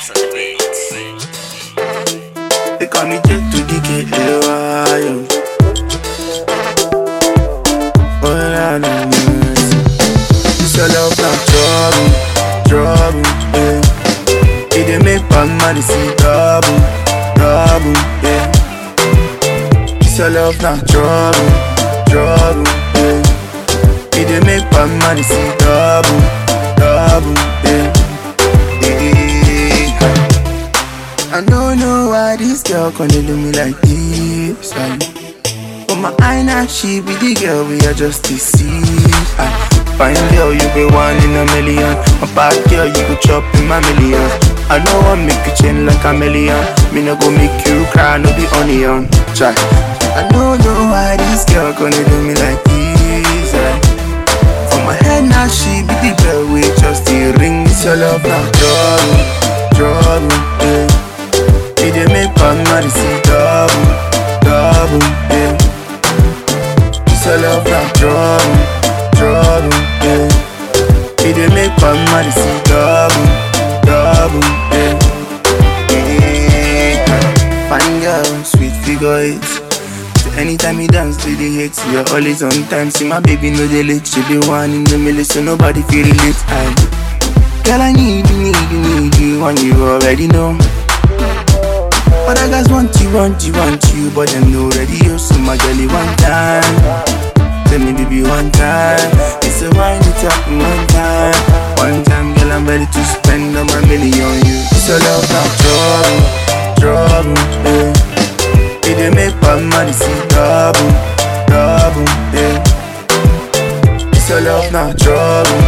Vibes on the beats. They call me Jet to DKLY. Oh, I don't know. This your love now trouble, yeah. It dey make bad man see double, yeah. This your love now trouble, yeah. It dey make bad man see double, yeah. I don't know why this girl gonna do me like this. But my eye now, she be the girl we are just to see. Fine girl, you be one in a million. My bad girl, you go chop in my million. I know I make you change like a million. Me no go make you cry, no be onion. Try. I don't know why this girl gonna do me like this. For my head now, she be the girl we just the ring. It's your love now, trouble, yeah. It dey make bad man see double, yeah. It's your love now, trouble, yeah. It dey make bad man see double, yeah. Fine girl, sweet figure eight. So anytime you dance, they hate. You're always on time. See my baby, no they late. She be one in the middle, so nobody feel relate. Girl, I need you, and you already know. Other guys want you, but them no ready. You so my girlie one time. Tell me baby one time. It's a wine, it's up one time. One time, girl, I'm ready to spend all my money on you. It's your love now, trouble, yeah. It dey make bad man see double, yeah. It's your love now, trouble,